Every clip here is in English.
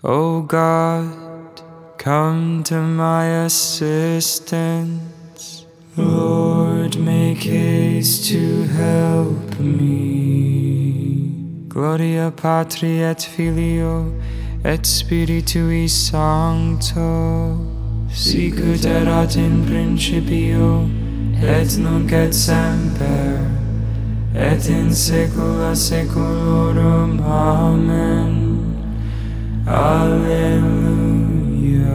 O God, come to my assistance. Lord, make haste to help me. Gloria Patri et Filio et Spiritui Sancto, sicut erat in principio, et nunc et semper, et in saecula saeculorum. Amen. Alleluia.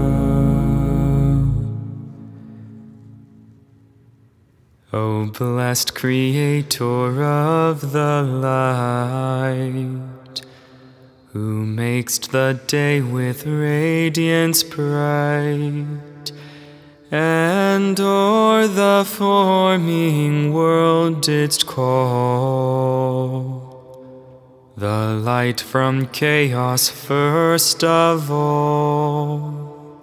O blessed Creator of the light, who makest the day with radiance bright, and o'er the forming world didst call the light from chaos first of all,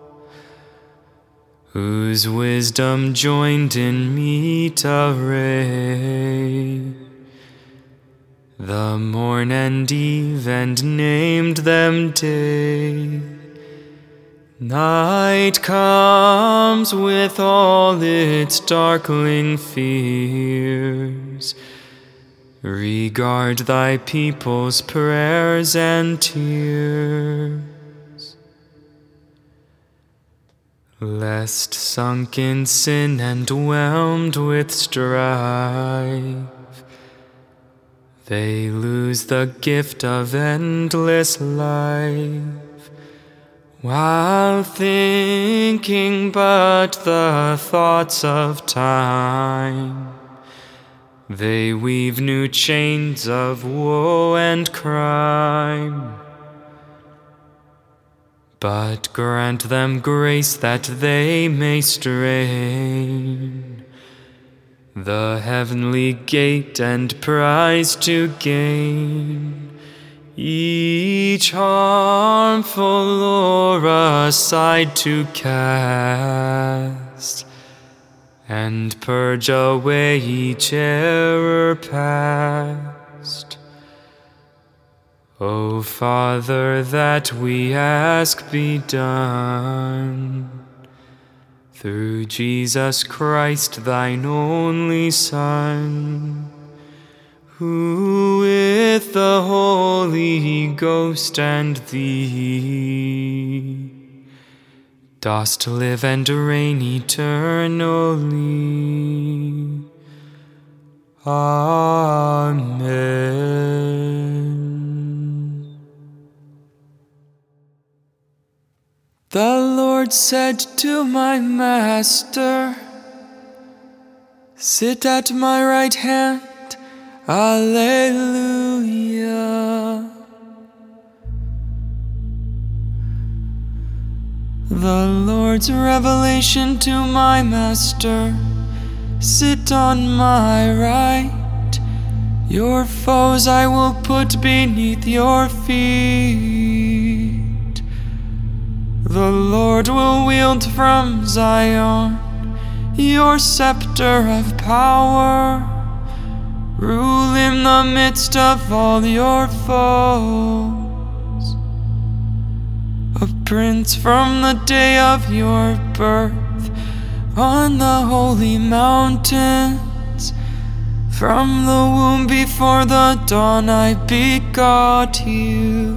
whose wisdom joined in meet array the morn and eve, and named them day. Night comes with all its darkling fears. Regard thy people's prayers and tears, lest sunk in sin and whelmed with strife, they lose the gift of endless life, while thinking but the thoughts of time. They weave new chains of woe and crime. But grant them grace that they may strain the heavenly gate and prize to gain, each harmful lure aside to cast, and purge away each error past. O Father, that we ask be done, through Jesus Christ, thine only Son, who with the Holy Ghost and thee dost live and reign eternally. Amen. The Lord said to my Master, sit at my right hand. Alleluia. The Lord's revelation to my Master, sit on my right. Your foes I will put beneath your feet. The Lord will wield from Zion your scepter of power. Rule in the midst of all your foes. A prince from the day of your birth on the holy mountains. From the womb before the dawn I begot you.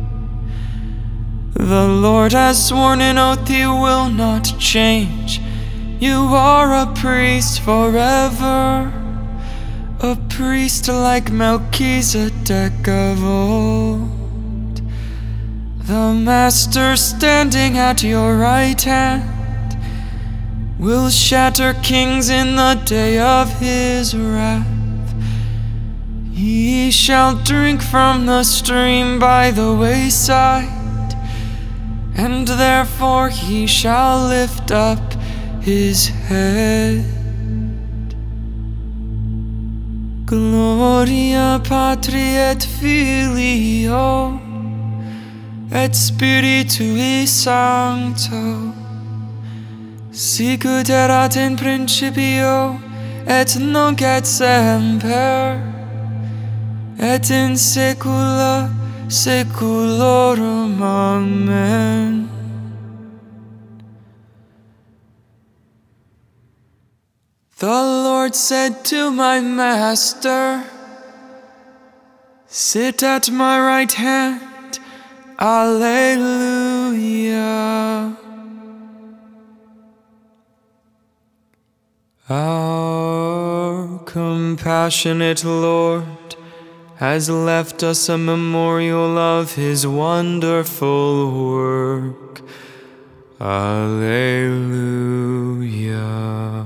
The Lord has sworn an oath He will not change. You are a priest forever, a priest like Melchizedek of old. The Master standing at your right hand will shatter kings in the day of His wrath. He shall drink from the stream by the wayside, and therefore He shall lift up His head. Gloria Patri et Filio et Spiritui Sancto, sicut erat in principio et nunc et semper, et in saecula saeculorum. Amen. The Lord said to my Master, sit at my right hand. Alleluia. Our compassionate Lord has left us a memorial of His wonderful work. Alleluia.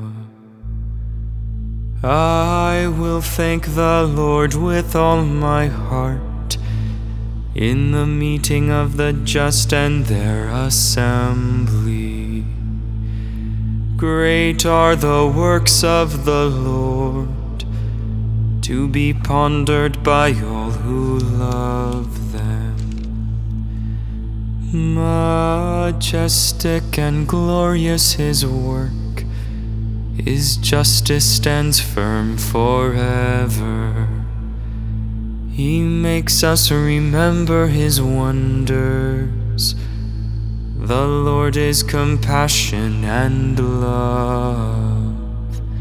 I will thank the Lord with all my heart in the meeting of the just and their assembly. Great are the works of the Lord, to be pondered by all who love them. Majestic and glorious His work, His justice stands firm forever. He makes us remember His wonders. The Lord is compassion and love.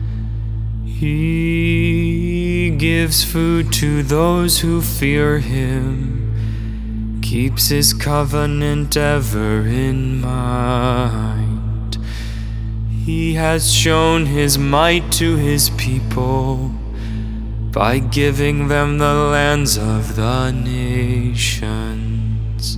He gives food to those who fear Him, keeps His covenant ever in mind. He has shown His might to His people by giving them the lands of the nations.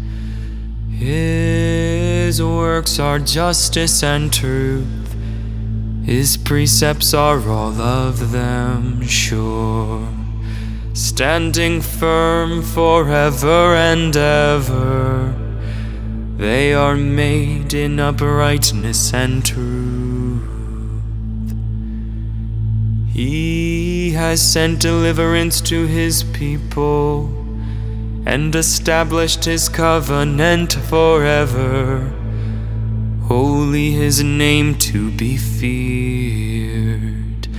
His works are justice and truth. His precepts are all of them sure, standing firm forever and ever. They are made in uprightness and truth. He has sent deliverance to His people and established His covenant forever. Holy His name to be feared.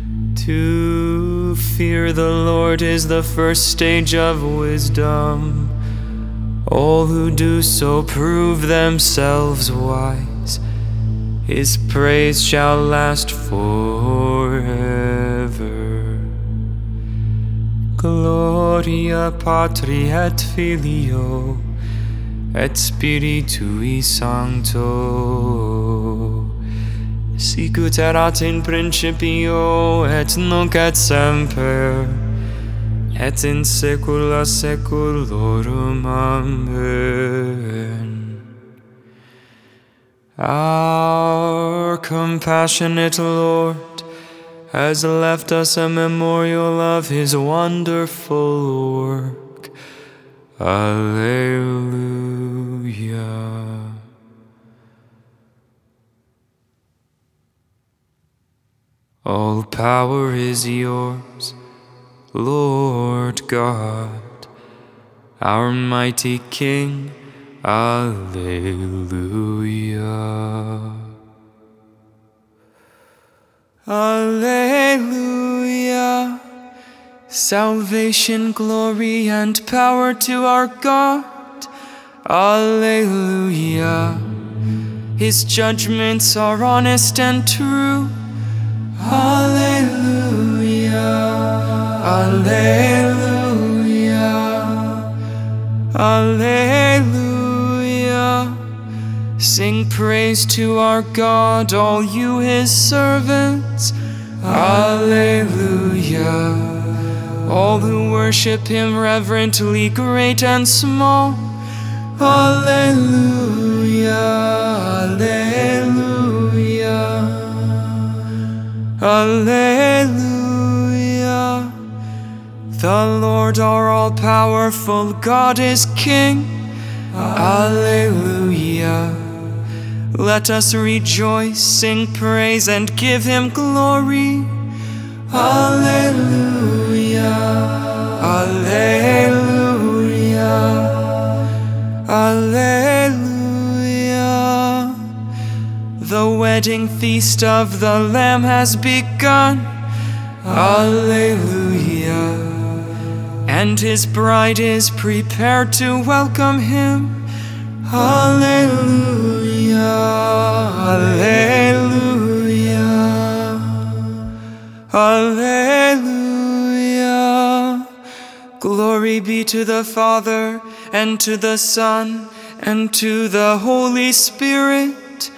To fear the Lord is the first stage of wisdom. All who do so prove themselves wise. His praise shall last forever. Gloria Patri et Filio et Spiritui Sancto, sicut erat in principio et nunc et semper et in saecula saeculorum. Amen. Our compassionate Lord has left us a memorial of His wonderful work. Alleluia. All power is yours, Lord God, our mighty King. Alleluia. Alleluia. Salvation, glory, and power to our God. Alleluia. His judgments are honest and true. Alleluia. Alleluia. Alleluia. Sing praise to our God, all you His servants. Alleluia. All who worship Him reverently, great and small. Alleluia. Alleluia. Alleluia. The Lord our all-powerful God is King. Alleluia. Let us rejoice, sing praise, and give Him glory. Alleluia. Alleluia. Alleluia. The wedding feast of the Lamb has begun. Alleluia. and his bride is prepared to welcome him. Alleluia, alleluia, alleluia. Glory be to the Father, and to the Son, and to the Holy Spirit.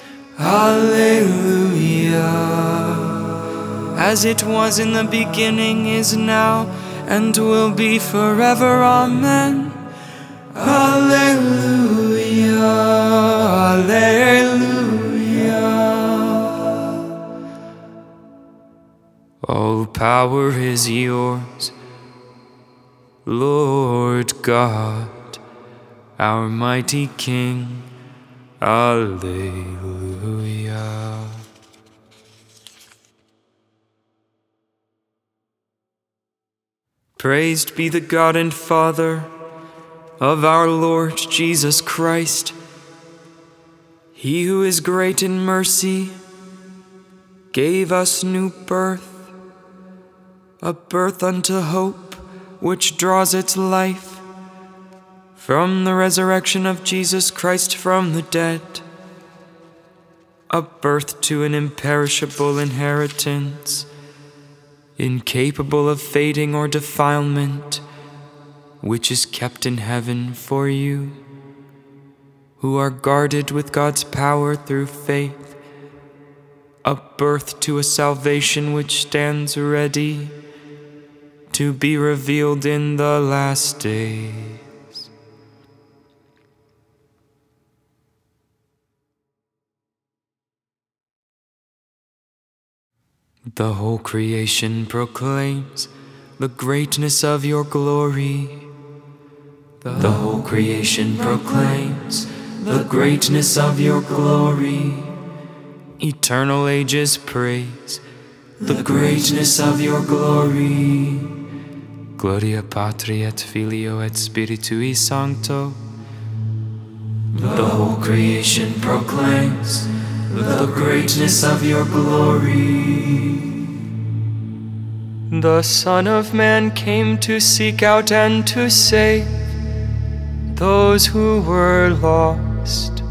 Alleluia. As it was in the beginning, is now, and will be forever. Amen. Alleluia, alleluia. All power is yours, Lord God, our mighty King. Alleluia. Praised be the God and Father of our Lord Jesus Christ. He who is great in mercy gave us new birth, a birth unto hope, which draws its life from the resurrection of Jesus Christ from the dead, a birth to an imperishable inheritance, incapable of fading or defilement, which is kept in heaven for you, who are guarded with God's power through faith, a birth to a salvation which stands ready to be revealed in the last days. The whole creation proclaims the greatness of your glory. The whole creation proclaims the greatness of your glory. Eternal ages praise the greatness of your glory. Gloria Patri et Filio et Spiritui Sancto. The whole creation proclaims the greatness of your glory. The Son of Man came to seek out and to save those who were lost.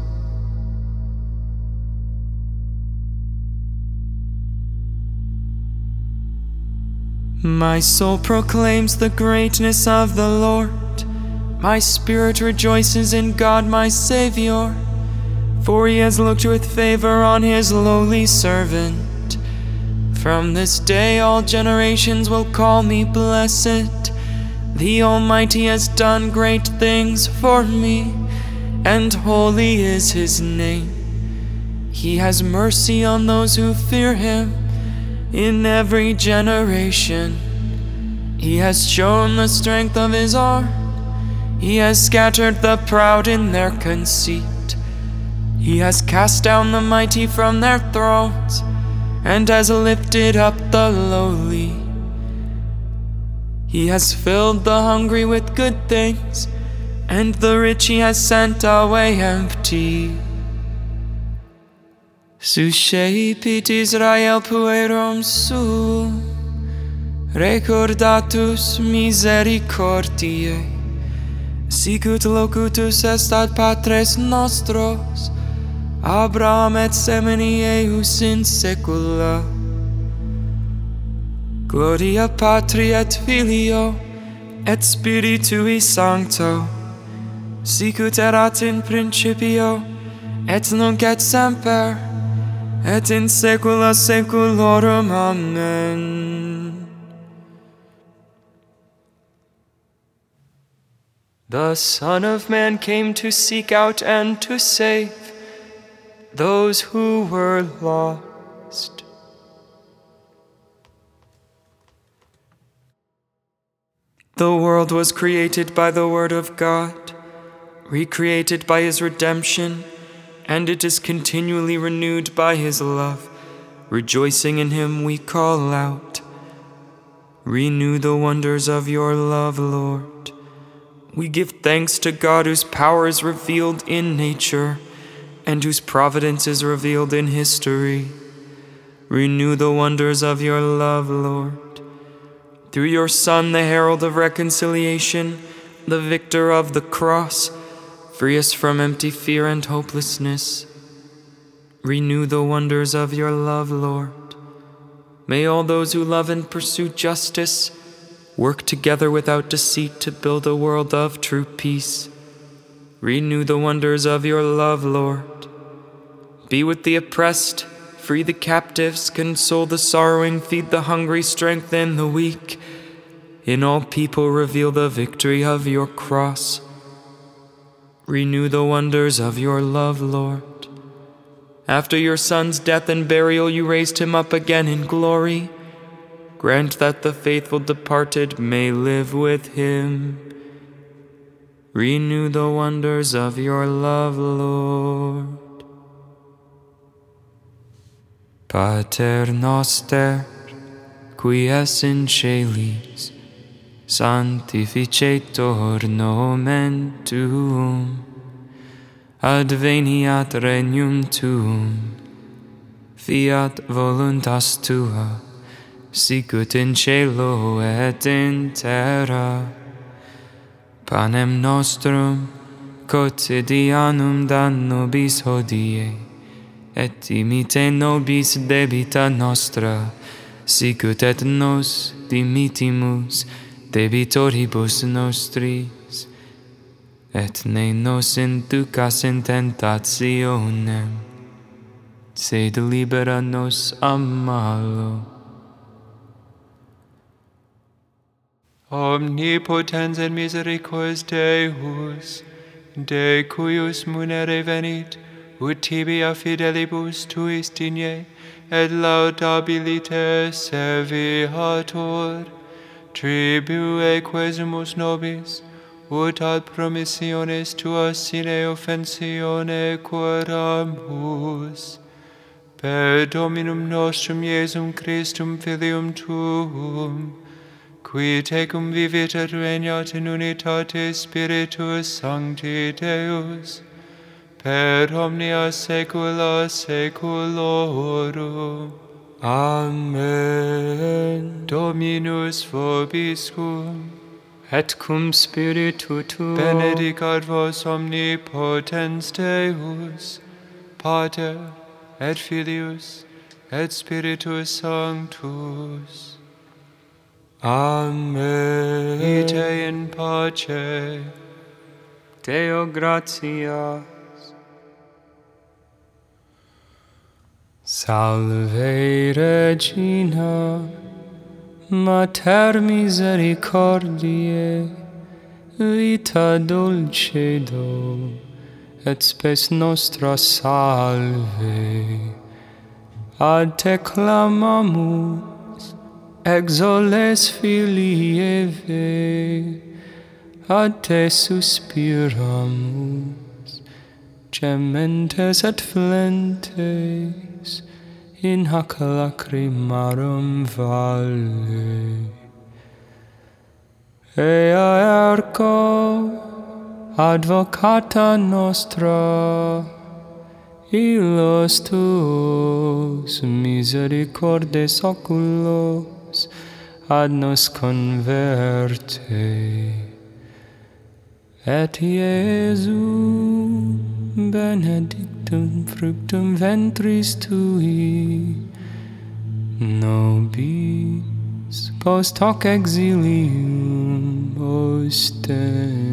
My soul proclaims the greatness of the Lord. My spirit rejoices in God my Savior, for he has looked with favor on his lowly servant. From this day all generations will call me blessed. The Almighty has done great things for me, and holy is his name. He has mercy on those who fear him in every generation. He has shown the strength of his arm. He has scattered the proud in their conceit. He has cast down the mighty from their thrones, and has lifted up the lowly. He has filled the hungry with good things, and the rich he has sent away empty. Suscepit Israel puerum suum, recordatus misericordiae, sicut locutus est ad patres nostros, Abraham et semini eius in saecula. Gloria Patri et Filio et Spiritui Sancto, sicut erat in principio, et nunc et semper, et in saecula saeculorum. Amen. The Son of Man came to seek out and to save those who were lost. The world was created by the Word of God, recreated by his redemption, and it is continually renewed by his love. Rejoicing in him we call out, renew the wonders of your love, Lord. We give thanks to God whose power is revealed in nature, and whose providence is revealed in history. Renew the wonders of your love, Lord. Through your Son, the herald of reconciliation, the victor of the cross, free us from empty fear and hopelessness. Renew the wonders of your love, Lord. May all those who love and pursue justice work together without deceit to build a world of true peace. Renew the wonders of your love, Lord. Be with the oppressed, free the captives, console the sorrowing, feed the hungry, strengthen the weak. In all people reveal the victory of your cross. Renew the wonders of your love, Lord. After your Son's death and burial, you raised him up again in glory. Grant that the faithful departed may live with him. Renew the wonders of your love, Lord. Pater noster, qui es in celis, sanctificetur nomen tuum, adveniat regnum tuum, fiat voluntas tua, sicut in cielo et in terra. Panem nostrum quotidianum da nobis hodie, et dimite nobis debita nostra, sicut et nos dimitimus debitoribus nostris, et ne nos inducas in tentationem, sed libera nos a malo. Omnipotens et misericordius Deus, de cuius munere venit, ut tibia fidelibus tuis digne, et laudabilite serviatur, tribue quesumus nobis, ut ad promissiones tuas sine offensione curamus, per Dominum nostrum Iesum Christum Filium tuum, qui tecum vivit et regnat in unitate Spiritus Sancti Deus, per omnia saecula saeculorum. Amen. Dominus vobiscum, Et cum spiritu tuo. benedicat vos omnipotens Deus, Pater et Filius et Spiritus Sanctus. Amen. Ite in pace. Deo gratias. Salve Regina, Mater misericordiae, vita dulcedo, et spes nostra salve. Ad te clamamus, exoles filii Eve, ad te suspiramus, gementes et flentes, in hac lacrimarum valle. Ea ergo, advocata nostra, illos tuos misericordes oculos ad nos converte. Et Iesum benedictum fructum ventris tui, nobis post hoc exilium osten.